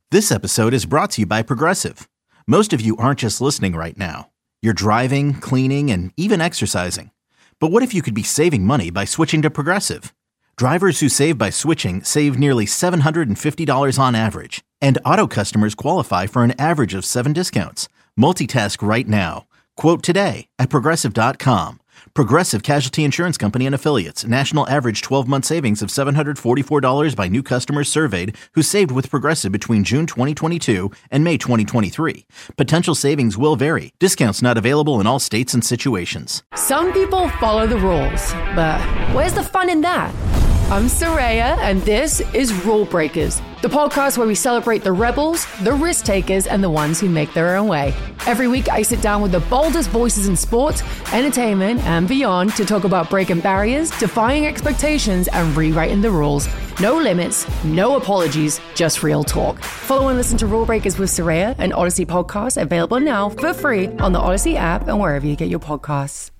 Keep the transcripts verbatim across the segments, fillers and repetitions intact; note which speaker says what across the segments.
Speaker 1: This episode is brought to you by Progressive. Most of you aren't just listening right now. You're driving, cleaning, and even exercising. But what if you could be saving money by switching to Progressive? Drivers who save by switching save nearly seven hundred fifty dollars on average. And auto customers qualify for an average of seven discounts. Multitask right now. Quote today at Progressive dot com. Progressive Casualty Insurance Company and Affiliates. National average twelve-month savings of seven hundred forty-four dollars by new customers surveyed who saved with Progressive between June twenty twenty-two and May twenty twenty-three. Potential savings will vary. Discounts not available in all states and situations.
Speaker 2: Some people follow the rules, but where's the fun in that? I'm Soraya, and this is Rule Breakers, the podcast where we celebrate the rebels, the risk takers, and the ones who make their own way. Every week, I sit down with the boldest voices in sports, entertainment, and beyond to talk about breaking barriers, defying expectations, and rewriting the rules. No limits, no apologies, just real talk. Follow and listen to Rule Breakers with Soraya, an Odyssey podcast available now for free on the Odyssey app and wherever you get your podcasts.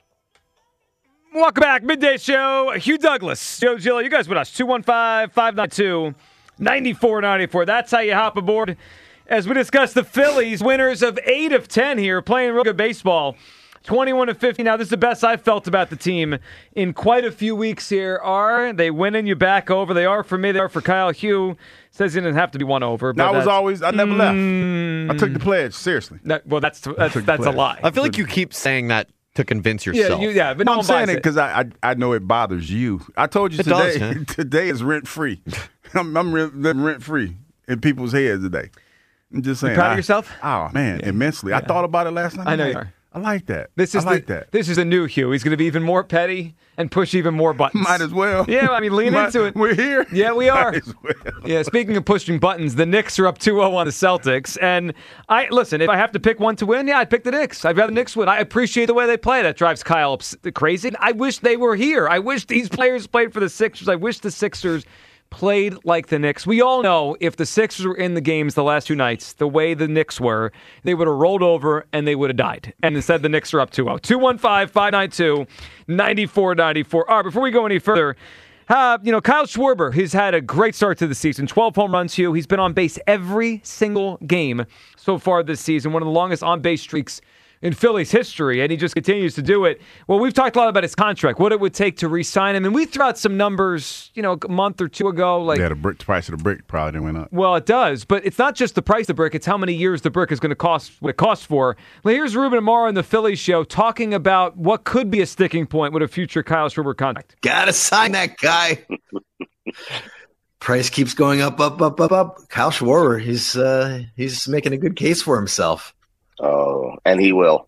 Speaker 3: Welcome back. Midday Show. Hugh Douglas, Joe Gillo. You guys with us. two one five, five nine two, nine four nine four. That's how you hop aboard. As we discuss the Phillies, winners of eight of ten here, playing real good baseball. twenty-one to fifty. Now, this is the best I've felt about the team in quite a few weeks here. Are they winning you back over? They are for me. They are for Kyle. Hugh says he didn't have to be won over. But
Speaker 4: I was always, I never
Speaker 3: mm,
Speaker 4: left. I took the pledge, seriously.
Speaker 3: That, well, that's that's, that's a lie.
Speaker 5: I feel like you keep saying that to convince yourself.
Speaker 3: Yeah, you, yeah but no
Speaker 4: I'm
Speaker 3: one
Speaker 4: saying
Speaker 3: buys
Speaker 4: it because I, I I know it bothers you. I told you
Speaker 5: It
Speaker 4: today.
Speaker 5: does, huh?
Speaker 4: Today is rent free. I'm, I'm living rent free in people's heads today. I'm just saying.
Speaker 3: You proud
Speaker 4: I,
Speaker 3: of yourself?
Speaker 4: Oh man,
Speaker 3: Yeah.
Speaker 4: immensely.
Speaker 3: Yeah.
Speaker 4: I thought about it last night.
Speaker 3: I know
Speaker 4: I'm
Speaker 3: you
Speaker 4: like,
Speaker 3: are.
Speaker 4: I like that.
Speaker 3: This is
Speaker 4: I like
Speaker 3: the,
Speaker 4: that.
Speaker 3: This is the new Hugh. He's going to be even more petty and push even more buttons.
Speaker 4: Might as well.
Speaker 3: Yeah, I mean, lean
Speaker 4: Might-
Speaker 3: into it.
Speaker 4: We're here.
Speaker 3: Yeah, we are.
Speaker 4: Might as well.
Speaker 3: Yeah, speaking of pushing buttons, the Knicks are up two oh on the Celtics. And I listen, if I have to pick one to win, yeah, I'd pick the Knicks. I'd rather the Knicks win. I appreciate the way they play. That drives Kyle ups- crazy. I wish they were here. I wish these players played for the Sixers. I wish the Sixers played like the Knicks. We all know if the Sixers were in the games the last two nights, the way the Knicks were, they would have rolled over and they would have died. And instead, the Knicks are up two oh. two one five, five nine two, nine four nine four. All right, before we go any further, uh, you know, Kyle Schwarber, he's had a great start to the season. twelve home runs, Hugh. He's been on base every single game so far this season. One of the longest on-base streaks in Phillies history, and he just continues to do it. Well, we've talked a lot about his contract, what it would take to re-sign him, and we threw out some numbers, you know, a month or two ago. Like,
Speaker 4: Yeah, the brick, price of the brick probably didn't went up.
Speaker 3: well, it does, but it's not just the price of the brick; it's how many years the brick is going to cost. What it costs for. Well, here's Ruben Amaro on the Phillies show talking about what could be a sticking point with a future Kyle Schwarber contract.
Speaker 6: Gotta sign that guy. Price keeps going up, up, up, up, up. Kyle Schwarber, he's uh, he's making a good case for himself.
Speaker 7: Oh, and he will.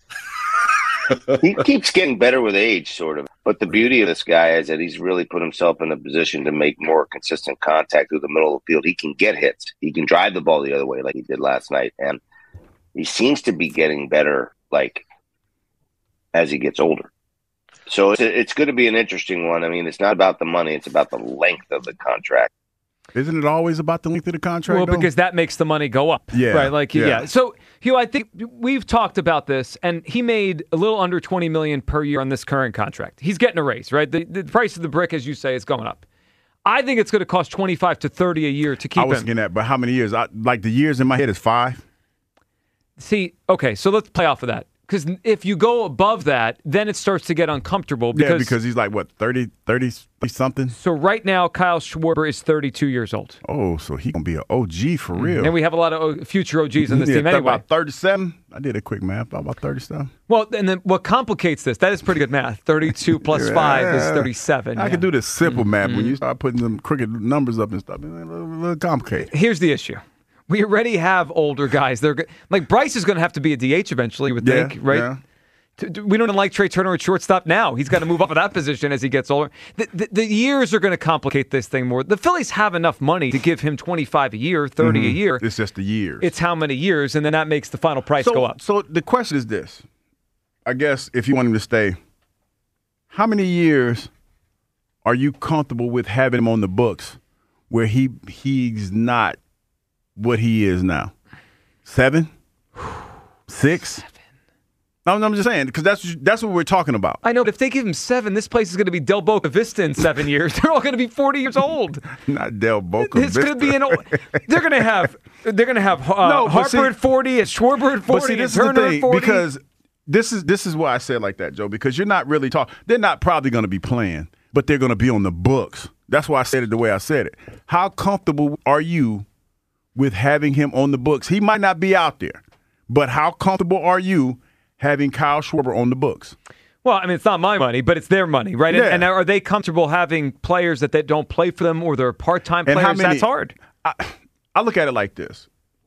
Speaker 7: He keeps getting better with age, sort of. But the beauty of this guy is that he's really put himself in a position to make more consistent contact through the middle of the field. He can get hits. He can drive the ball the other way like he did last night. And he seems to be getting better, like, as he gets older. So it's, it's going to be an interesting one. I mean, it's not about the money. It's about the length of the contract.
Speaker 4: Isn't it always about the length of the contract?
Speaker 3: Well,
Speaker 4: though?
Speaker 3: because that makes the money go up.
Speaker 4: Yeah,
Speaker 3: Right. Like, yeah.
Speaker 4: yeah.
Speaker 3: So, Hugh, I think we've talked about this, and he made a little under twenty million dollars per year on this current contract. He's getting a raise, right? The, the price of the brick, as you say, is going up. I think it's going to cost twenty-five to thirty a year to keep
Speaker 4: I was
Speaker 3: him.
Speaker 4: getting that, but how many years? I, like the years in my head is five.
Speaker 3: See, okay, so let's play off of that. Because if you go above that, then it starts to get uncomfortable. Because,
Speaker 4: yeah, because he's like, what, thirty, thirty something?
Speaker 3: So right now, Kyle Schwarber is thirty-two years old.
Speaker 4: Oh, so he going to be an O G for real.
Speaker 3: And we have a lot of future O Gs in this
Speaker 4: yeah,
Speaker 3: team anyway.
Speaker 4: About thirty-seven. I did a quick math. About thirty-seven.
Speaker 3: Well, and then what complicates this, that is pretty good math. thirty-two plus
Speaker 4: Yeah,
Speaker 3: five is thirty-seven.
Speaker 4: I
Speaker 3: yeah.
Speaker 4: can do this simple
Speaker 3: Mm-hmm.
Speaker 4: math. When you start putting them crooked numbers up and stuff, it's a little, a little complicated.
Speaker 3: Here's the issue. We already have older guys. They're go- like Bryce is going to have to be a D H eventually, you would
Speaker 4: Yeah,
Speaker 3: think, right?
Speaker 4: yeah.
Speaker 3: To- to- We don't like Trey Turner at shortstop now. He's got to move up to that position as he gets older. The, the, the years are going to complicate this thing more. The Phillies have enough money to give him twenty-five a year, thirty a year.
Speaker 4: It's just the years.
Speaker 3: It's how many years, and then that makes the final price
Speaker 4: so,
Speaker 3: go up.
Speaker 4: So the question is this. I guess if you want him to stay, how many years are you comfortable with having him on the books where he he's not what he is now? Seven? Six? No, no, I'm just saying, because that's that's what we're talking about.
Speaker 3: I know, but if they give him seven, this place is going to be Del Boca Vista in seven years. They're all going to be forty years old.
Speaker 4: Not Del Boca
Speaker 3: It's
Speaker 4: Vista.
Speaker 3: going to be an old. They're going to have. They're going to have uh,
Speaker 4: No, but
Speaker 3: Harper
Speaker 4: see-
Speaker 3: at forty, and Schwarber at forty,
Speaker 4: But see, this
Speaker 3: and
Speaker 4: is the
Speaker 3: Turner
Speaker 4: thing,
Speaker 3: at forty.
Speaker 4: because this is this is why I said like that, Joe, because you're not really talking. They're not probably going to be playing, but they're going to be on the books. That's why I said it the way I said it. How comfortable are you with having him on the books? He might not be out there, but how comfortable are you having Kyle Schwarber on the books?
Speaker 3: Well, I mean, it's not my money, but it's their money, right? And,
Speaker 4: Yeah.
Speaker 3: and are they comfortable having players that they don't play for them or they're part-time
Speaker 4: And
Speaker 3: players?
Speaker 4: how many-
Speaker 3: That's hard.
Speaker 4: I, I look at it like this.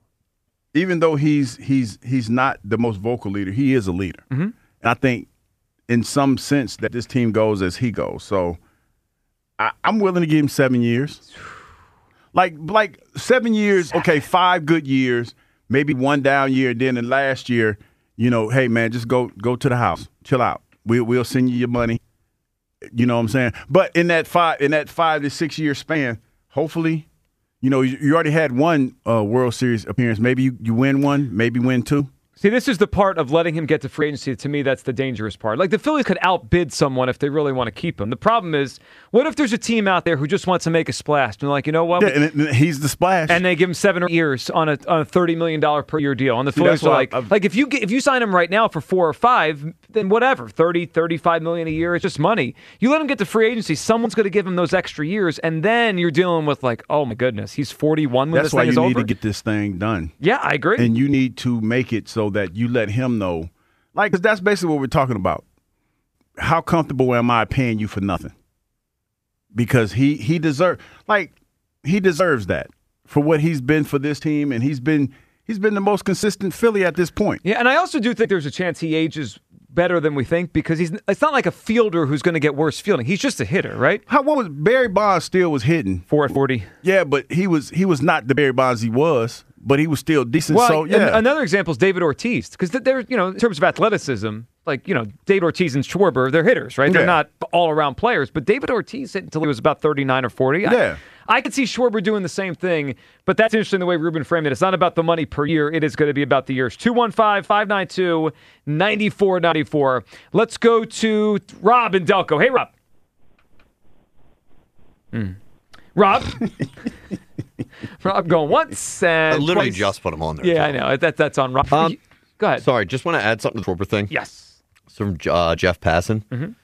Speaker 4: Even though he's he's he's not the most vocal leader, he is a leader.
Speaker 3: Mm-hmm.
Speaker 4: And I think in some sense that this team goes as he goes. So I, I'm willing to give him seven years. Like like seven years, okay, five good years, maybe one down year, then the last year, you know, hey man, just go go to the house. Chill out. We we'll send you your money. You know what I'm saying? But in that five in that five to six year span, hopefully, you know, you, you already had one uh, World Series appearance. Maybe you, you win one, maybe win two.
Speaker 3: See, this is the part of letting him get to free agency. To me, that's the dangerous part. Like, the Phillies could outbid someone if they really want to keep him. The problem is, what if there's a team out there who just wants to make a splash? And they're like, you know what?
Speaker 4: Yeah, and, and he's the splash.
Speaker 3: And they give him seven years on a, on a thirty million dollars per year deal. And the
Speaker 4: See,
Speaker 3: Phillies
Speaker 4: that's
Speaker 3: are
Speaker 4: why
Speaker 3: like,
Speaker 4: I've-
Speaker 3: like if you get, if you sign him right now for four or five, then whatever, thirty, thirty-five million a year, it's just money. You let him get to free agency, someone's going to give him those extra years, and then you're dealing with like, oh my goodness, he's forty-one when
Speaker 4: That's
Speaker 3: this
Speaker 4: why
Speaker 3: thing
Speaker 4: you
Speaker 3: is
Speaker 4: need
Speaker 3: over.
Speaker 4: to get this thing done.
Speaker 3: Yeah, I agree.
Speaker 4: And you need to make it so that you let him know. Like, 'cause that's basically what we're talking about. How comfortable am I paying you for nothing? Because he he deserves like he deserves that for what he's been for this team, and he's been he's been the most consistent Philly at this point.
Speaker 3: Yeah, and I also do think there's a chance he ages better than we think because he's it's not like a fielder who's going to get worse fielding. He's just a hitter, right?
Speaker 4: How what was Barry Bonds still was hitting?
Speaker 3: four at forty.
Speaker 4: Yeah, but he was he was not the Barry Bonds he was, but he was still decent.
Speaker 3: Well,
Speaker 4: so
Speaker 3: an-
Speaker 4: yeah,
Speaker 3: another example is David Ortiz because they're, you know, in terms of athleticism, like, you know, David Ortiz and Schwarber, they're hitters, right? They're
Speaker 4: Yeah.
Speaker 3: not all-around players, but David Ortiz hit until he was about thirty-nine or forty.
Speaker 4: Yeah.
Speaker 3: I, I could see Schwarber doing the same thing, but that's interesting the way Ruben framed it. It's not about the money per year. It is going to be about the years. two one five, five nine two, nine four nine four. Let's go to Rob in Delco. Hey, Rob. Hmm. Rob. Rob going once and
Speaker 5: I literally
Speaker 3: twice.
Speaker 5: just put him on there.
Speaker 3: Yeah, I know. That, that's on Rob.
Speaker 5: Um,
Speaker 3: Go ahead.
Speaker 5: Sorry, just want to add something to the Schwarber thing.
Speaker 3: Yes.
Speaker 5: It's from uh, Jeff Passan,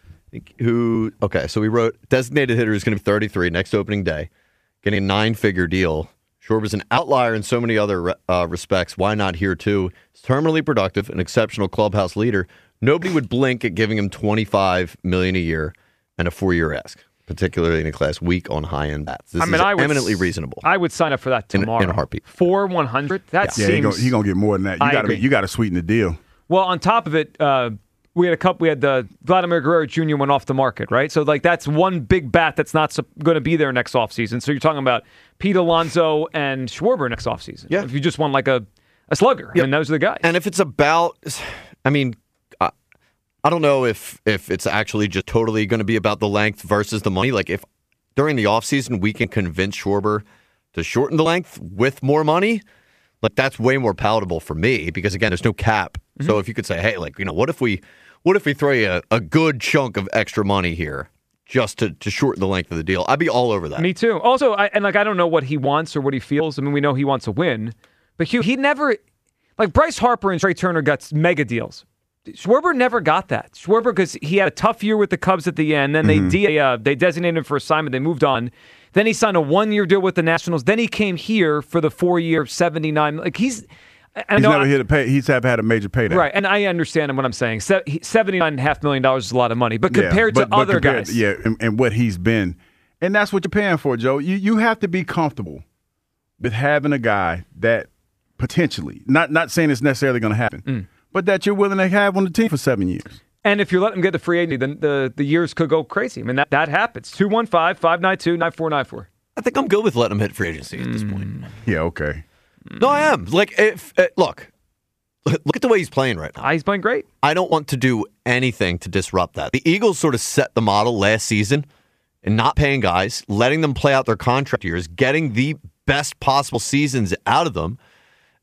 Speaker 5: who, okay, so we wrote, designated hitter is going to be thirty-three next opening day, getting a nine-figure deal. Schwarber's an outlier in so many other uh, respects. Why not here, too? He's terminally productive, an exceptional clubhouse leader. Nobody would blink at giving him twenty-five million dollars a year and a four-year ask, particularly in a class weak on high-end bats. This
Speaker 3: I mean,
Speaker 5: is
Speaker 3: I would,
Speaker 5: eminently reasonable.
Speaker 3: I would sign up for that
Speaker 5: In-
Speaker 3: tomorrow.
Speaker 5: in a heartbeat.
Speaker 3: Four one hundred. That
Speaker 4: yeah, he
Speaker 3: seems.
Speaker 4: gonna, he gonna get more than that. You
Speaker 3: I
Speaker 4: got to
Speaker 3: agree.
Speaker 4: you got to sweeten the deal.
Speaker 3: Well, on top of it, uh, we had a couple. We had the Vladimir Guerrero Junior went off the market, right? So like that's one big bat that's not going to be there next offseason. So you're talking about Pete Alonso and Schwarber next offseason.
Speaker 5: Yeah.
Speaker 3: If you just want like a, a slugger, I mean, those are the guys.
Speaker 5: And if it's about, I mean, I, I don't know if if it's actually just totally going to be about the length versus the money. Like if during the offseason we can convince Schwarber to shorten the length with more money, like that's way more palatable for me because again, there's no cap.
Speaker 3: Mm-hmm.
Speaker 5: So if you could say, hey, like, you know, what if we what if we throw you a, a good chunk of extra money here just to, to shorten the length of the deal? I'd be all over that.
Speaker 3: Me too. Also, I, and like I don't know what he wants or what he feels. I mean, we know he wants to win, but Hugh, he never, like Bryce Harper and Trey Turner got mega deals. Schwarber never got that. Schwarber, because he had a tough year with the Cubs at the end. Then they de- uh, they designated him for assignment. They moved on. Then he signed a one-year deal with the Nationals. Then he came here for the four-year seventy-nine. Like he's, I
Speaker 4: He's
Speaker 3: know,
Speaker 4: never hit a pay. He's have had a major payday.
Speaker 3: right, and I understand what I'm saying. Se- he- seventy-nine and a half million dollars is a lot of money, but
Speaker 4: Yeah,
Speaker 3: compared
Speaker 4: but-
Speaker 3: to
Speaker 4: but
Speaker 3: other
Speaker 4: compared-
Speaker 3: guys,
Speaker 4: yeah, and, and what he's been, and that's what you're paying for, Joe. You you have to be comfortable with having a guy that potentially, not not saying it's necessarily going to happen,
Speaker 3: Mm.
Speaker 4: but that you're willing to have on the team for seven years.
Speaker 3: And if you're letting him get the free agency, then the, the years could go crazy. I mean, that, that happens. two one five, five nine two, nine four nine four.
Speaker 5: I think I'm good with letting him hit free agency at this point.
Speaker 4: Yeah, okay.
Speaker 5: No, I am. Like, if uh, look, look at the way he's playing right now.
Speaker 3: Ah, he's playing great.
Speaker 5: I don't want to do anything to disrupt that. The Eagles sort of set the model last season in not paying guys, letting them play out their contract years, getting the best possible seasons out of them.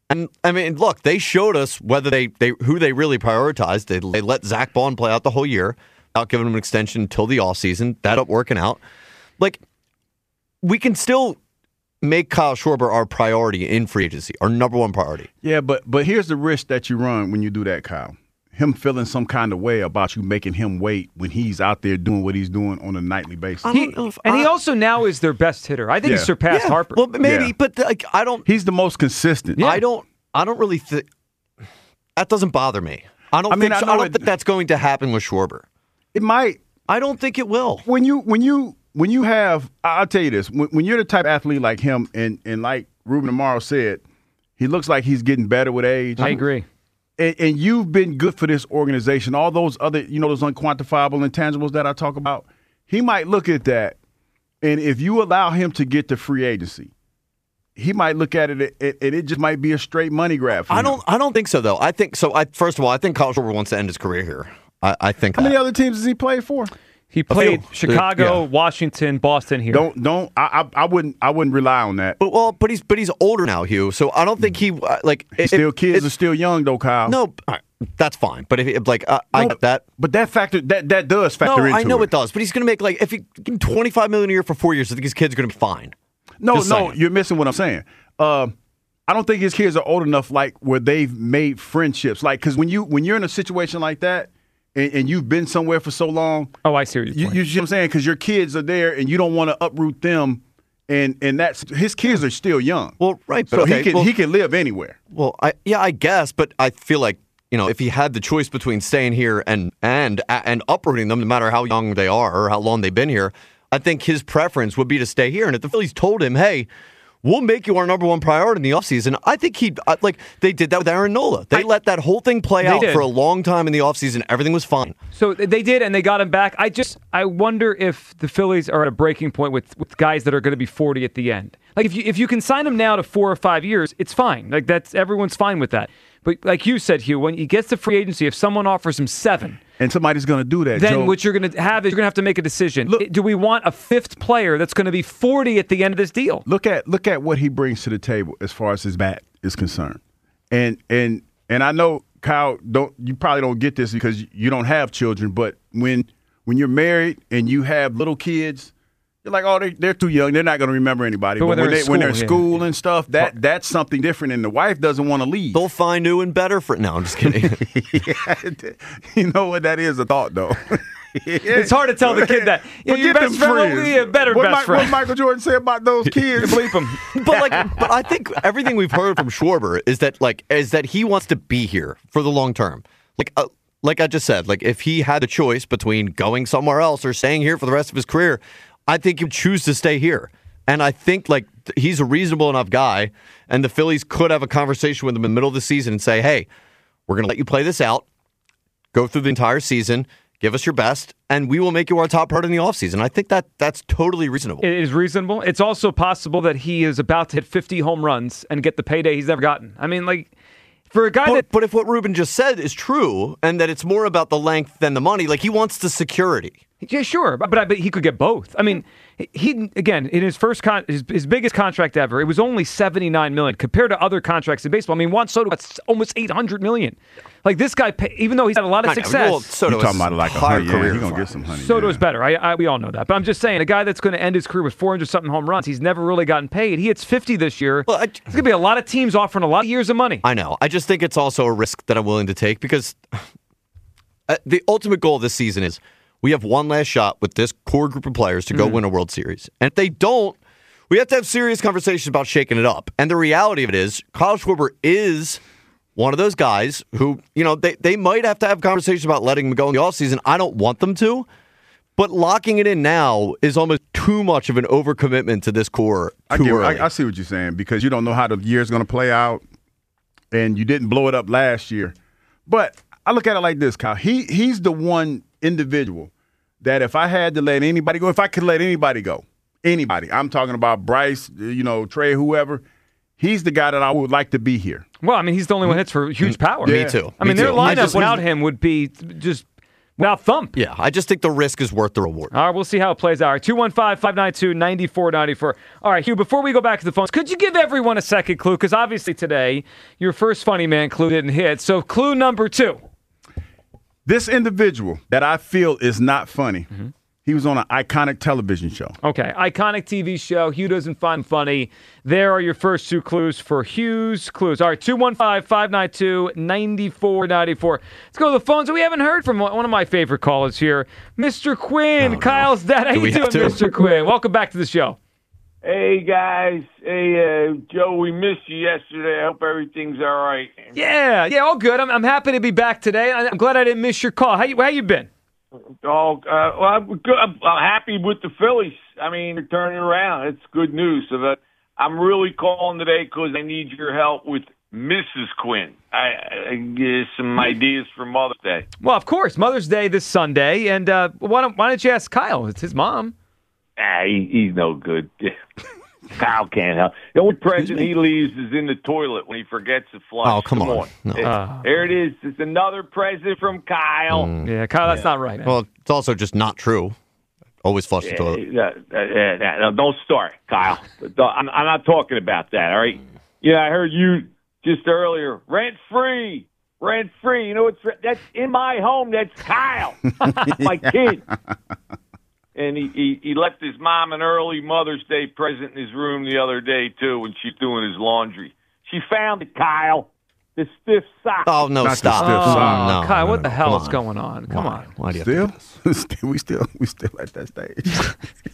Speaker 5: And I mean, look, they showed us whether they, they who they really prioritized. They, they let Zach Bond play out the whole year without giving him an extension until the offseason. That up working out. Like, we can still make Kyle Schwarber our priority in free agency, our number one priority.
Speaker 4: Yeah, but but here's the risk that you run when you do that, Kyle. Him feeling some kind of way about you making him wait when he's out there doing what he's doing on a nightly basis.
Speaker 3: He, and he also now is their best hitter. I think
Speaker 4: Yeah.
Speaker 3: he surpassed
Speaker 5: Yeah,
Speaker 3: Harper.
Speaker 5: well, maybe,
Speaker 4: Yeah.
Speaker 5: but like, I don't.
Speaker 4: He's the most consistent.
Speaker 5: I don't. I don't really think that doesn't bother me. I don't
Speaker 4: I mean,
Speaker 5: think.
Speaker 4: I
Speaker 5: so-
Speaker 4: know
Speaker 5: I don't
Speaker 4: it-
Speaker 5: think that's going to happen with Schwarber.
Speaker 4: It might.
Speaker 5: I don't think it will.
Speaker 4: When you when you when you have, I'll tell you this: when, when you're the type of athlete like him, and and like Ruben Amaro said, he looks like he's getting better with age.
Speaker 3: I agree.
Speaker 4: And, and you've been good for this organization. All those other, you know, those unquantifiable intangibles that I talk about. He might look at that, and if you allow him to get to free agency, he might look at it, and and it just might be a straight money grab. For
Speaker 5: I
Speaker 4: him.
Speaker 5: don't. I don't think so, though. I think so. I first of all, I think Kyle Schwarber wants to end his career here. I, I think.
Speaker 4: How
Speaker 5: that.
Speaker 4: many other teams has he played for?
Speaker 3: He played
Speaker 5: few.
Speaker 3: Chicago,
Speaker 5: Yeah.
Speaker 3: Washington, Boston here.
Speaker 4: Don't don't. I, I I wouldn't I wouldn't rely on that.
Speaker 5: But well, but he's but he's older now, Hugh. So I don't think he uh, like.
Speaker 4: He's
Speaker 5: it-
Speaker 4: still
Speaker 5: it-
Speaker 4: kids
Speaker 5: it-
Speaker 4: are still young though, Kyle.
Speaker 5: No, all right, that's fine. But if he, like uh, I
Speaker 4: No,
Speaker 5: get that.
Speaker 4: But that factor that that does
Speaker 5: No,
Speaker 4: factor into
Speaker 5: I know
Speaker 4: it.
Speaker 5: it does. But he's going to make like if he give him twenty-five million a year for four years, I think his kids are going to be fine.
Speaker 4: No,
Speaker 5: Just
Speaker 4: no,
Speaker 5: saying.
Speaker 4: you're missing what I'm saying. Uh, I don't think his kids are old enough, like where they've made friendships. Like, because when you when you're in a situation like that, and, and you've been somewhere for so long,
Speaker 3: Oh, I see what you're
Speaker 4: you,
Speaker 3: saying.
Speaker 4: you see what I'm saying? Because your kids are there, and you don't want to uproot them. And and that's his kids are still young.
Speaker 5: Well, right, but
Speaker 4: so
Speaker 5: okay,
Speaker 4: he can
Speaker 5: well-
Speaker 4: he can live anywhere.
Speaker 5: Well, I yeah, I guess, but I feel like you know if he had the choice between staying here and and and uprooting them, no matter how young they are or how long they've been here, I think his preference would be to stay here. And if the Phillies told him, "Hey, we'll make you our number one priority in the offseason," I think he'd uh, like they did that with Aaron Nola. They
Speaker 3: I-
Speaker 5: let that whole thing play
Speaker 3: They
Speaker 5: out
Speaker 3: did.
Speaker 5: for a long time in the offseason. Everything was fine.
Speaker 3: So they did, and they got him back. I just, I wonder if the Phillies are at a breaking point with, with guys that are going to be forty at the end. Like if you if you can sign him now to four or five years, it's fine. Like that's everyone's fine with that. But like you said, Hugh, when he gets to free agency, if someone offers him seven,
Speaker 4: And somebody's going to do that.
Speaker 3: then
Speaker 4: Joe.
Speaker 3: what you're going to have is you're going to have to make a decision.
Speaker 4: Look-
Speaker 3: Do we want a fifth player that's going to be forty at the end of this deal?
Speaker 4: Look at look at what he brings to the table as far as his bat is concerned. And and and I know Kyle don't you probably don't get this because you don't have children, but when when you're married and you have little kids, you're like, oh, they, they're too young. They're not going to remember anybody.
Speaker 3: But when they're in
Speaker 4: they when they're in
Speaker 3: school,
Speaker 4: school
Speaker 3: yeah.
Speaker 4: and stuff, that that's something different. And the wife doesn't want to leave.
Speaker 5: They'll find new and better for. No, I'm just kidding.
Speaker 4: You know what? That is a thought, though.
Speaker 3: It's hard to tell the kid that. Yeah,
Speaker 4: But
Speaker 3: your
Speaker 4: get
Speaker 3: best
Speaker 4: them
Speaker 3: friend will
Speaker 4: friends.
Speaker 3: be a better
Speaker 4: what
Speaker 3: best
Speaker 4: Mi-
Speaker 3: friend.
Speaker 4: What Michael Jordan say about those kids?
Speaker 3: Bleep him.
Speaker 5: but like, but I think everything we've heard from Schwarber is that like is that he wants to be here for the long term. Like, uh, like I just said, like if he had a choice between going somewhere else or staying here for the rest of his career, I think he would choose to stay here. And I think like th- he's a reasonable enough guy, and the Phillies could have a conversation with him in the middle of the season and say, "Hey, we're going to let you play this out, go through the entire season." Give us your best, and we will make you our top priority in the offseason. I think that that's totally reasonable.
Speaker 3: It is reasonable. It's also possible that he is about to hit fifty home runs and get the payday he's never gotten. I mean, like, for a guy
Speaker 5: But,
Speaker 3: that
Speaker 5: but if what Ruben just said is true, and that it's more about the length than the money, like he wants the security.
Speaker 3: Yeah, sure, but but, but he could get both. I mean, he again in his first con, his, his biggest contract ever, it was only seventy nine million compared to other contracts in baseball. I mean, Juan Soto got almost eight hundred million. Like this guy, pay, even though he's had a lot of
Speaker 5: I know,
Speaker 3: success,
Speaker 5: well, Soto
Speaker 4: You're talking
Speaker 5: is
Speaker 4: about like a
Speaker 5: entire
Speaker 4: hundred. Yeah,
Speaker 5: career
Speaker 4: he's gonna
Speaker 5: fine.
Speaker 4: get some honey.
Speaker 3: Soto's
Speaker 4: yeah.
Speaker 3: better. I, I we all know that. But I'm just saying, a guy that's going to end his career with four hundred something home runs, he's never really gotten paid. He hits fifty this year.
Speaker 5: Well, I-
Speaker 3: There's going to be a lot of teams offering a lot of years of money.
Speaker 5: I know. I just think it's also a risk that I'm willing to take because uh, the ultimate goal of this season is we have one last shot with this core group of players to go
Speaker 3: Mm-hmm.
Speaker 5: win a World Series. And if they don't, we have to have serious conversations about shaking it up. And the reality of it is, Kyle Schwarber is one of those guys who, you know, they, they might have to have conversations about letting him go in the offseason. I don't want them to. But locking it in now is almost too much of an overcommitment to this core
Speaker 4: I,
Speaker 5: too
Speaker 4: get,
Speaker 5: early.
Speaker 4: I, I see what you're saying because you don't know how the year's going to play out, and you didn't blow it up last year. But I look at it like this, Kyle. He he's the one individual that if I had to let anybody go, if I could let anybody go, anybody, I'm talking about Bryce, you know, Trey, whoever. He's the guy that I would like to be here.
Speaker 3: Well, I mean, he's the only one that hits for huge power.
Speaker 4: Yeah.
Speaker 5: Me too.
Speaker 3: I mean,
Speaker 5: Me
Speaker 3: their
Speaker 5: too.
Speaker 3: lineup
Speaker 5: I just-
Speaker 3: without him would be just Now thump.
Speaker 5: Yeah, I just think the risk is worth the reward.
Speaker 3: All right, we'll see how it plays out. All right, two one five, five nine two, nine four nine four. All right, Hugh, before we go back to the phones, could you give everyone a second clue? Because obviously today, your first funny man clue didn't hit. So clue number two.
Speaker 4: This individual that I feel is not funny, mm-hmm. he was on an iconic television show.
Speaker 3: Okay, iconic T V show. Hugh doesn't find funny. There are your first two clues for Hugh's clues. All right, two one five, five nine two, nine four nine four. Let's go to the phones. We haven't heard from one of my favorite callers here, Mister Quinn, oh, Kyle's dad. How
Speaker 5: Do
Speaker 3: you doing, Mister Quinn? Welcome back to the show.
Speaker 8: Hey, guys. Hey, uh, Joe, we missed you yesterday. I hope everything's all right.
Speaker 3: Yeah, yeah, all good. I'm, I'm happy to be back today. I'm glad I didn't miss your call. How you, how you been?
Speaker 8: Oh, uh, well, I'm, good. I'm, I'm happy with the Phillies. I mean, they're turning around. It's good news. So that I'm really calling today because I need your help with Missus Quinn. I, I get some ideas for Mother's Day.
Speaker 3: Well, of course, Mother's Day this Sunday. And uh, why don't why don't you ask Kyle? It's his mom.
Speaker 8: Ah, he, he's no good. Kyle can't help. The only present he leaves is in the toilet when he forgets to flush.
Speaker 5: Oh, come, come on.
Speaker 8: on.
Speaker 5: No.
Speaker 8: It,
Speaker 3: uh,
Speaker 8: there it is. It's another present from Kyle.
Speaker 5: Mm.
Speaker 3: Yeah, Kyle, that's
Speaker 8: yeah.
Speaker 3: not right. Man.
Speaker 5: Well, it's also just not true. Always flush the
Speaker 8: Yeah,
Speaker 5: toilet.
Speaker 8: yeah, yeah, yeah. No, don't start, Kyle. I'm, I'm not talking about that, all right? Yeah, I heard you just earlier. Rent-free. Rent-free. You know, it's that's in my home. That's Kyle, my kid. And he, he, he left his mom an early Mother's Day present in his room the other day, too, when she's doing his laundry. She found it, Kyle. The stiff sock.
Speaker 5: Oh, no,
Speaker 4: Not the
Speaker 5: stop.
Speaker 4: stiff
Speaker 3: Oh,
Speaker 4: sock.
Speaker 5: no,
Speaker 3: Kyle,
Speaker 5: no,
Speaker 3: what
Speaker 5: no,
Speaker 3: the
Speaker 5: no.
Speaker 3: hell
Speaker 5: Come
Speaker 3: is
Speaker 5: on.
Speaker 3: going on? Come
Speaker 5: Why?
Speaker 3: on.
Speaker 5: Why do you
Speaker 4: Still?
Speaker 5: have to do this?
Speaker 4: still, we still, we still at that stage.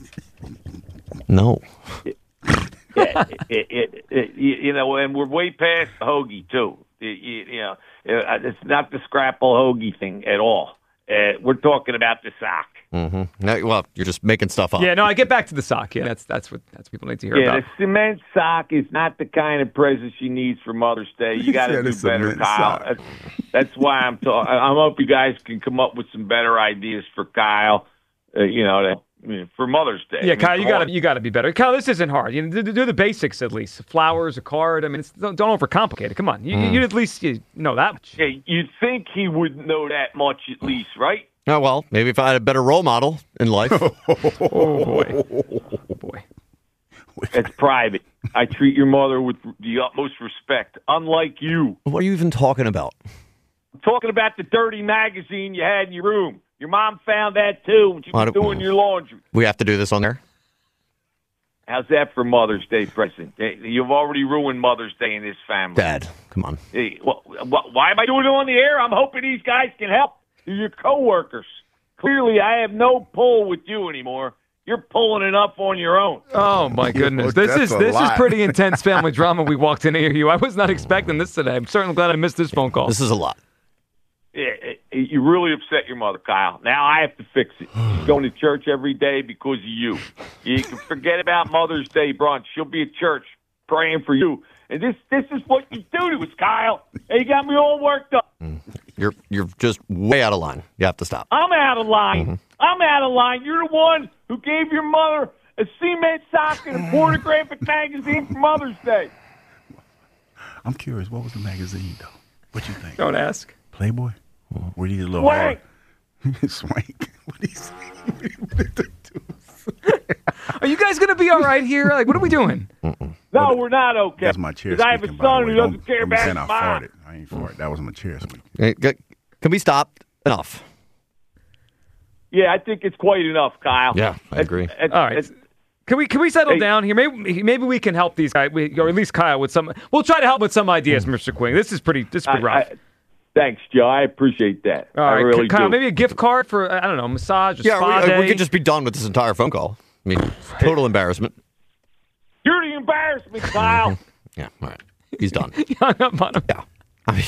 Speaker 5: No.
Speaker 8: yeah, it, it, it, you know, and we're way past the hoagie, too. It, you, you know, it's not the scrapple hoagie thing at all. Uh, we're talking about the sock.
Speaker 5: Mm-hmm. No, well, you're just making stuff up.
Speaker 3: Yeah, no, I get back to the sock. Yeah, that's that's what that's what people need to hear
Speaker 8: Yeah,
Speaker 3: about.
Speaker 8: the cement sock is not the kind of present she needs for Mother's Day. You got to
Speaker 4: said
Speaker 8: do
Speaker 4: a
Speaker 8: better,
Speaker 4: cement
Speaker 8: Kyle.
Speaker 4: sock.
Speaker 8: That's, that's why I'm talking. I hope you guys can come up with some better ideas for Kyle. Uh, you know, to, I mean, for Mother's Day.
Speaker 3: Yeah,
Speaker 8: I mean,
Speaker 3: Kyle, you
Speaker 8: come
Speaker 3: got
Speaker 8: on.
Speaker 3: to you got to be better. Kyle, this isn't hard. You know, do, do the basics at least. Flowers, a card. I mean, it's, don't, don't overcomplicate it. Come on, you,
Speaker 5: Mm.
Speaker 3: you at least you know that much.
Speaker 8: Yeah, you'd think he would know that much at least, right?
Speaker 5: Oh, well, maybe if I had a better role model in life.
Speaker 3: Oh boy, oh boy.
Speaker 8: It's private. I treat your mother with the utmost respect, unlike you.
Speaker 5: What are you even talking about?
Speaker 8: I'm talking about the dirty magazine you had in your room. Your mom found that, too, when she
Speaker 5: Why
Speaker 8: was
Speaker 5: do-
Speaker 8: doing your laundry.
Speaker 5: We have to do this on there?
Speaker 8: How's that for Mother's Day present? You've already ruined Mother's Day in this family.
Speaker 5: Dad, come on.
Speaker 8: Hey, well, wh- why am I doing it on the air? I'm hoping these guys can help. They're your coworkers. Clearly, I have no pull with you anymore. You're pulling it up on your own.
Speaker 3: Oh my goodness,
Speaker 4: Yo,
Speaker 3: this
Speaker 4: that's
Speaker 3: is
Speaker 4: a
Speaker 3: this is
Speaker 4: lot.
Speaker 3: pretty intense family drama we walked in here, Hugh. I was not expecting this today. I'm certainly glad I missed this phone call.
Speaker 5: This is a lot.
Speaker 8: Yeah, you really upset your mother, Kyle. Now I have to fix it. She's going to church every day because of you. You can forget about Mother's Day brunch. She'll be at church praying for you. And this this is what you do to us, Kyle. And you got me all worked up.
Speaker 5: You're you're just way out of line. You have to stop.
Speaker 8: I'm out of line.
Speaker 5: Mm-hmm.
Speaker 8: I'm out of line. You're the one who gave your mother a cement sock and a pornographic magazine for Mother's Day.
Speaker 4: I'm curious, what was the magazine, though? What you think?
Speaker 3: Don't ask.
Speaker 4: Playboy? Or did he a little
Speaker 8: Swank.
Speaker 4: hard? Swank. What did he say? What did they do?
Speaker 3: Are you guys gonna be all right here? Like, what are we doing?
Speaker 8: No, we're not okay.
Speaker 4: That's my chair.
Speaker 8: Because I have a
Speaker 4: squeaking, by the
Speaker 8: son
Speaker 4: way.
Speaker 8: who
Speaker 4: Don't-
Speaker 8: doesn't care
Speaker 4: don't be
Speaker 8: about
Speaker 4: saying
Speaker 8: his
Speaker 4: I
Speaker 8: mom.
Speaker 4: farted. I ain't farted. That was my chair squeaking.
Speaker 5: Hey, g- Can we stop? Enough.
Speaker 8: Yeah, I think it's quite enough, Kyle.
Speaker 5: Yeah, I agree.
Speaker 8: It's-
Speaker 3: All right.
Speaker 8: it's-
Speaker 3: Can we can we settle
Speaker 8: Hey.
Speaker 3: down here? Maybe maybe we can help these guys, we- or at least Kyle with some. We'll try to help with some ideas, Mister Quinn. This is pretty this is pretty
Speaker 8: I-
Speaker 3: rough.
Speaker 8: I- thanks, Joe. I appreciate that.
Speaker 3: all
Speaker 8: I
Speaker 3: right,
Speaker 8: really
Speaker 3: Kyle,
Speaker 8: do.
Speaker 3: maybe a gift card for I don't know, massage, a
Speaker 5: Yeah,
Speaker 3: spa
Speaker 5: we,
Speaker 3: day.
Speaker 5: we could just be done with this entire phone call. I mean, total embarrassment.
Speaker 8: You're the embarrassment, Kyle.
Speaker 5: Yeah, all right. He's done.
Speaker 3: hung up on him.
Speaker 5: Yeah. I mean,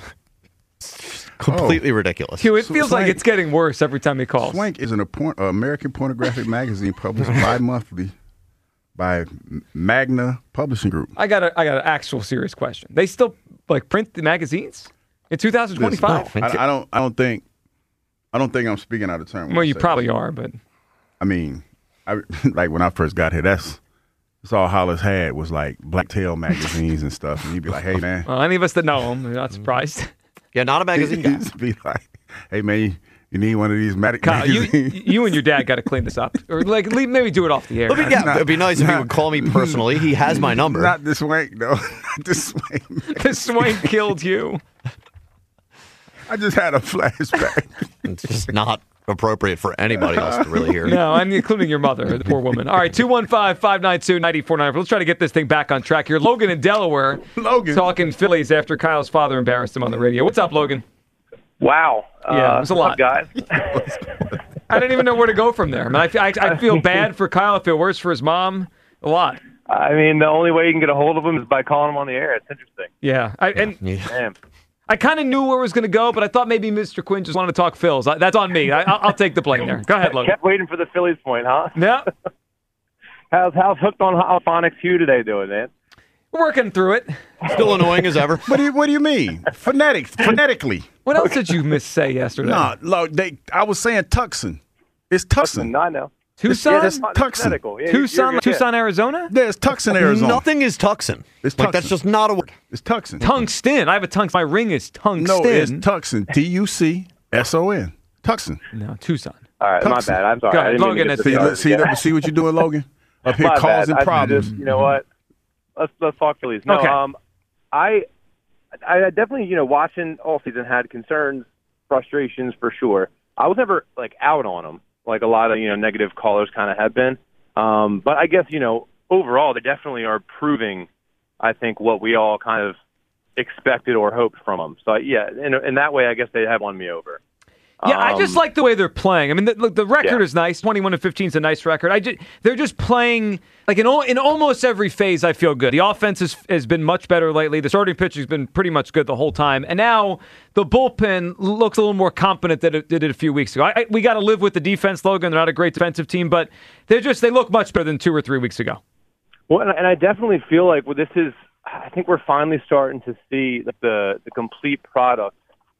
Speaker 5: it's completely ridiculous.
Speaker 3: Hugh, it
Speaker 4: So-
Speaker 3: feels
Speaker 4: so
Speaker 3: like
Speaker 4: I-
Speaker 3: it's getting worse every time he calls.
Speaker 4: Swank is an appoint, uh, American pornographic magazine published bi-monthly by M- Magna Publishing Group.
Speaker 3: I got a I got an actual serious question. They still like print the magazines in two thousand twenty-five?
Speaker 5: No.
Speaker 4: I, I don't. I don't think. I don't think I'm speaking out of turn. when
Speaker 3: Well,
Speaker 4: I
Speaker 3: you
Speaker 4: say
Speaker 3: probably
Speaker 4: this.
Speaker 3: are, but
Speaker 4: I mean, I like when I first got here. That's that's all Hollis had was like Blacktail magazines and stuff. And you'd be like, "Hey, man."
Speaker 3: well, any of us that know him, we're not surprised.
Speaker 5: Yeah, not a magazine
Speaker 4: He
Speaker 5: guy.
Speaker 4: used to be like, "Hey, man, you, You need one of these Matic
Speaker 3: Kyle, you,
Speaker 4: magazines.
Speaker 3: you and your dad got to clean this up, or like leave, maybe do it off the air.
Speaker 5: It'd be, yeah, it'd be nice if he would call me personally. He has my number.
Speaker 4: Not this wank, though. Not this wank.
Speaker 3: This swank killed you.
Speaker 4: I just had a flashback.
Speaker 5: It's just not appropriate for anybody else to really hear.
Speaker 3: No, I'm including your mother, the poor woman. All right, two one five, five nine two, nine four nine four. Let's try to get this thing back on track here. Logan in Delaware.
Speaker 4: Logan.
Speaker 3: Talking Phillies after Kyle's father embarrassed him on the radio. What's up, Logan?
Speaker 9: Wow.
Speaker 3: Yeah,
Speaker 9: uh,
Speaker 3: it was a lot.
Speaker 9: Guys.
Speaker 3: I don't even know where to go from there. I, mean, I, I, I feel bad for Kyle. I feel worse for his mom. A lot.
Speaker 9: I mean, the only way you can get a hold of him is by calling him on the air. It's interesting.
Speaker 3: Yeah. I, and
Speaker 5: Yeah.
Speaker 9: Damn.
Speaker 3: I kind of knew where it was going to go, but I thought maybe Mister Quinn just wanted to talk Phils. I, that's on me. I, I'll, I'll take the blame there. Go ahead, Logan.
Speaker 9: Kept waiting for the Phillies point, huh?
Speaker 3: Yeah.
Speaker 9: How's how's Hooked on Phonics Hugh today doing, man?
Speaker 3: We're working through it.
Speaker 5: Still annoying as ever.
Speaker 4: What do you What do you mean? Phonetic, phonetically.
Speaker 3: What else did you miss say yesterday?
Speaker 4: No, look, they. I was saying Tucson. It's Tucson.
Speaker 9: No, I know.
Speaker 3: Tucson?
Speaker 9: Yeah, that's not
Speaker 4: Tucson.
Speaker 9: phonetical. Yeah,
Speaker 3: Tucson,
Speaker 9: you're good.
Speaker 3: Tucson, Arizona?
Speaker 4: Yeah, it's Tucson, Arizona.
Speaker 5: Nothing is Tucson.
Speaker 4: It's
Speaker 5: Like, that's
Speaker 4: Tucson.
Speaker 5: just not a word.
Speaker 4: It's Tucson.
Speaker 3: Tungsten. I have a tungsten. My ring is tungsten.
Speaker 4: No, it's Tucson. T U C S O N. Tucson.
Speaker 3: No, Tucson.
Speaker 9: All right,
Speaker 4: Tucson.
Speaker 9: my bad. I'm sorry.
Speaker 3: Go
Speaker 9: I
Speaker 3: ahead,
Speaker 9: didn't mean
Speaker 3: Logan,
Speaker 9: to
Speaker 3: it's-
Speaker 9: get
Speaker 4: See,
Speaker 9: this
Speaker 4: look, see,
Speaker 9: started
Speaker 4: look, see what you're doing, Logan? Up here
Speaker 9: My
Speaker 4: causing
Speaker 9: bad. I
Speaker 4: problems.
Speaker 9: Just, you know what? Let's let's talk Phillies. No,
Speaker 3: Okay.
Speaker 9: um, I I definitely you know watching all season had concerns, frustrations for sure. I was never like out on them like a lot of you know negative callers kind of have been. Um, but I guess you know overall they definitely are proving, I think, what we all kind of expected or hoped from them. So yeah, in in that way, I guess they have won me over.
Speaker 3: Yeah, I just
Speaker 9: Um,
Speaker 3: like the way they're playing. I mean, the, look, the record
Speaker 9: Yeah.
Speaker 3: is nice. twenty-one and fifteen is a nice record. I just, they're just playing like in, al- in almost every phase. I feel good. The offense has, has been much better lately. The starting pitching has been pretty much good the whole time. And now the bullpen looks a little more competent than it did it a few weeks ago. I, I, we got to live with the defense, Logan. They're not a great defensive team, but they're just they look much better than two or three weeks ago.
Speaker 9: Well, and, and I definitely feel like well, this is. I think we're finally starting to see the the, the complete product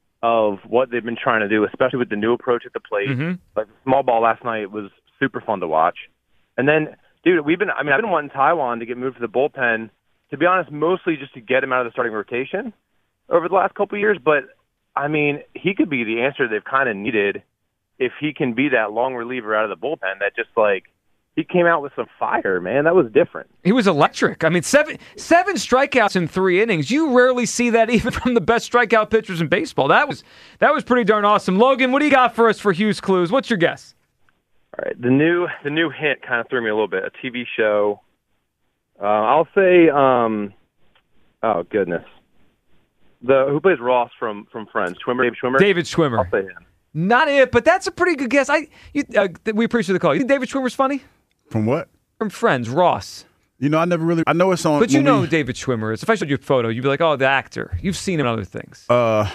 Speaker 9: of what they've been trying to do, especially with the new approach at the plate.
Speaker 3: Mm-hmm.
Speaker 9: Like the small ball last night was super fun to watch. And then, dude, we've been. I mean, I've been wanting Taiwan to get moved to the bullpen. To be honest, mostly just to get him out of the starting rotation over the last couple of years. But I mean, he could be the answer they've kind of needed if he can be that long reliever out of the bullpen that just like. He came out with some fire, man. That was different.
Speaker 3: He was electric. I mean, seven seven strikeouts in three innings. You rarely see that even from the best strikeout pitchers in baseball. That was that was pretty darn awesome. Logan, what do you got for us for Hughes Clues? What's your guess?
Speaker 9: All right, the new the new hint kind of threw me a little bit. A T V show. Uh, I'll say, um, oh goodness, the who plays Ross from from Friends, Schwimmer, David Schwimmer.
Speaker 3: David Schwimmer.
Speaker 9: I'll say him.
Speaker 3: Not it, but that's a pretty good guess. I you, uh, we appreciate the call. You think David Schwimmer's funny?
Speaker 4: From what?
Speaker 3: From Friends, Ross.
Speaker 4: You know, I never really. I know it's on.
Speaker 3: But you
Speaker 4: when
Speaker 3: know
Speaker 4: we-
Speaker 3: who David Schwimmer is. If I showed you a photo, you'd be like, "Oh, the actor." You've seen him in other things.
Speaker 4: Uh,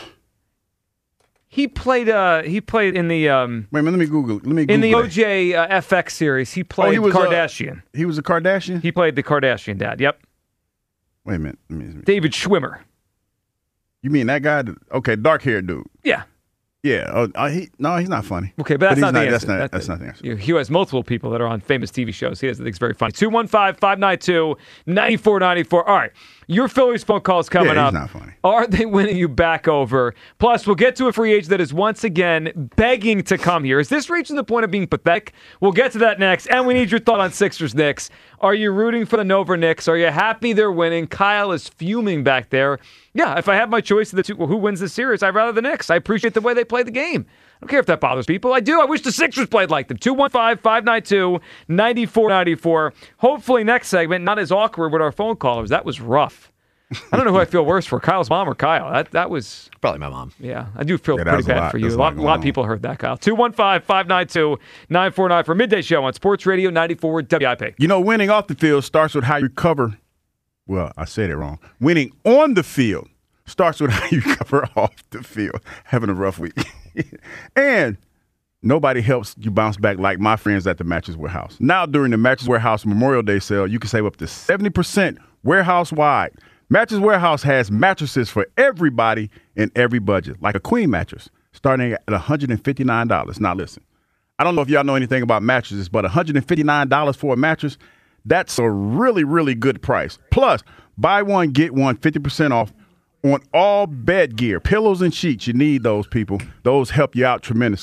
Speaker 3: He played. Uh, he played in the um,
Speaker 4: wait a minute. Let me Google. Let me Google
Speaker 3: in the
Speaker 4: that.
Speaker 3: O J uh, F X series. He played
Speaker 4: he was, uh,
Speaker 3: Kardashian.
Speaker 4: He was a Kardashian.
Speaker 3: he played the Kardashian dad. Yep,
Speaker 4: Wait a minute. Let me, let me-
Speaker 3: David Schwimmer.
Speaker 4: You mean that guy? that- Okay, dark haired dude.
Speaker 3: Yeah.
Speaker 4: Yeah. Oh, uh, he, no, he's not funny.
Speaker 3: Okay, but that's
Speaker 4: he's
Speaker 3: not, the
Speaker 4: not-
Speaker 3: answer.
Speaker 4: that's not- that's not the answer.
Speaker 3: You- Hugh has multiple people that are on famous T V shows. He has, I think, it's very funny. two one five, five nine two, nine four nine four. All right, your Phillies phone call is coming
Speaker 4: Yeah,
Speaker 3: up.
Speaker 4: he's not funny.
Speaker 3: Are they winning you back over? Plus, we'll get to a free agent that is once again begging to come here. Is this reaching the point of being pathetic? We'll get to that next. And we need your thought on Sixers Knicks. Are you rooting for the Nova Knicks? Are you happy they're winning? Kyle is fuming back there. Yeah, if I have my choice of the two, well, who wins the series, I'd rather the Knicks. I appreciate the way they play the game. I don't care if that bothers people. I do. I wish the Sixers played like them. two one five, five nine two, nine four nine four. Hopefully next segment, not as awkward with our phone callers. That was rough. I don't know who I feel worse for, Kyle's mom or Kyle. That that was,
Speaker 5: Probably my mom.
Speaker 3: yeah, I do feel
Speaker 4: Yeah, that
Speaker 3: pretty
Speaker 4: was a
Speaker 3: bad
Speaker 4: lot.
Speaker 3: for you.
Speaker 4: There's
Speaker 3: A
Speaker 4: a lot
Speaker 3: lot,
Speaker 4: going
Speaker 3: lot of
Speaker 4: on.
Speaker 3: people heard that, Kyle. two one five, five nine two, nine four nine for Midday Show on Sports Radio ninety-four W I P.
Speaker 4: You know, winning off the field starts with how you recover. Well, I said it wrong. Winning on the field starts with how you recover off the field. Having a rough week. And nobody helps you bounce back like my friends at the Mattress Warehouse. Now, during the Mattress Warehouse Memorial Day sale, you can save up to seventy percent warehouse-wide. Mattress Warehouse has mattresses for everybody in every budget, like a queen mattress, starting at one hundred fifty-nine dollars. Now, listen, I don't know if y'all know anything about mattresses, but one hundred fifty-nine dollars for a mattress, that's a really, really good price. Plus, buy one, get one, fifty percent off on all bed gear, pillows and sheets. You need those, people. Those help you out tremendously.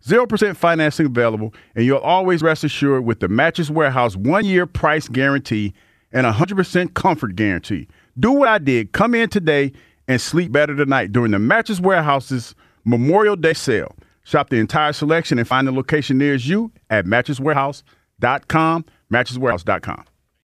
Speaker 4: zero percent financing available, and you'll always rest assured with the Mattress Warehouse one-year price guarantee and a one hundred percent comfort guarantee. Do what I did. Come in today and sleep better tonight during the Mattress Warehouse's Memorial Day sale. Shop the entire selection and find the location nearest you at mattress warehouse dot com, mattress warehouse dot com.